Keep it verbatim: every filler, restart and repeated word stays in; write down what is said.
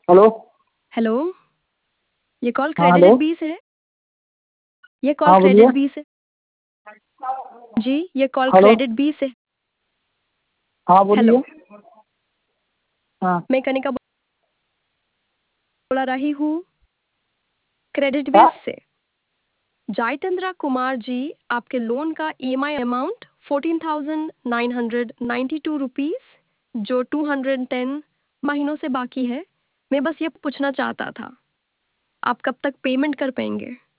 Hello. Hello, ये call हाँ credit hello. B से है? ये कॉल हाँ बोलिए। क्रेडिट बी से जी, ये कॉल हेलो। क्रेडिट बी से। हाँ हेलो, बोलिए। हाँ। मैं कनिका बोला रही हूँ क्रेडिट क्या? बेस से। जयचंद्रा कुमार जी, आपके लोन का EMI amount fourteen thousand nine hundred ninety two rupees जो टू हंड्रेड टेन महीनों से बाकी है। मैं बस ये पूछना चाहता था, आप कब तक पेमेंट कर पाएंगे?